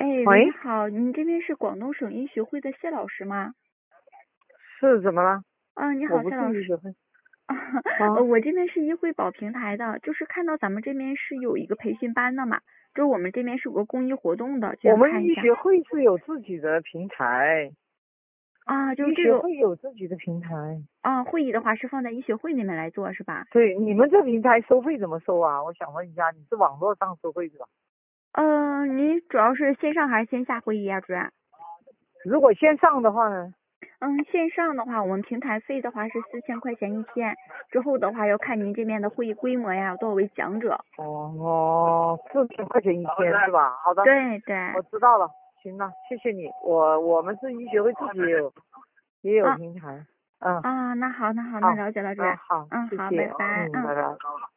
哎，喂， 喂， 你好，您这边是广东省医学会的谢老师吗？ 是怎么了？ 你好， 我不谢老师。 是医学会啊， 我这边是医惠保平台的，就是看到咱们这边是有一个培训班的嘛，就是我们这边是有个公益活动的，就我们想看一下。 医学会是有自己的平台， 就是这个医学会有自己的平台。 会议的话是放在医学会那边来做是吧？ 对，你们这平台收费怎么收啊？我想问一下，你是网络上收费是吧？ 您主要是线上还是线下会议啊，主任？ 如果线上的话呢？ 线上的话，我们平台费的话是4000块钱一天，之后的话要看您这边的会议规模呀，多少位讲者。 4000块钱一天是吧？好的， 对对。 我知道了。行了，谢谢你。我们是医学会自己也有平台。 那好，那好， 了解了，主任。 好，谢好， 谢， 拜拜。 拜拜。